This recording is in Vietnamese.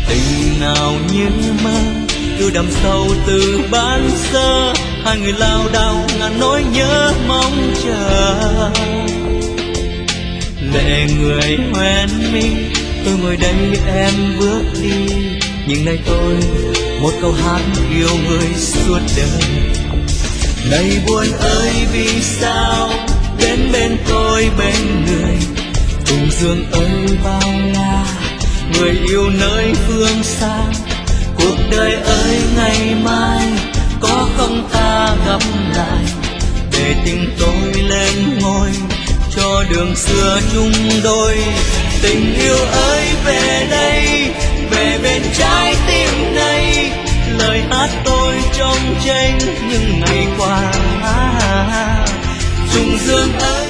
Tình nào như mơ, yêu đậm sâu từ ban sơ, hai người lao đao ngàn nỗi nhớ mong chờ. Lệ người hoen mi, tôi ngồi đây em bước đi, nhưng nay tôi một câu hát yêu người suốt đời. Này buồn ơi vì sao đến bên tôi bên người, cùng dương ơi bao la, người yêu nơi phương xa. Cuộc đời ơi ngày mai có không ta gặp lại, để tình tôi lên ngôi cho đường xưa chung đôi. Tình yêu ơi về đây, về bên trái tim này, lời hát tôi trong tranh những ngày qua. Trùng dương ơi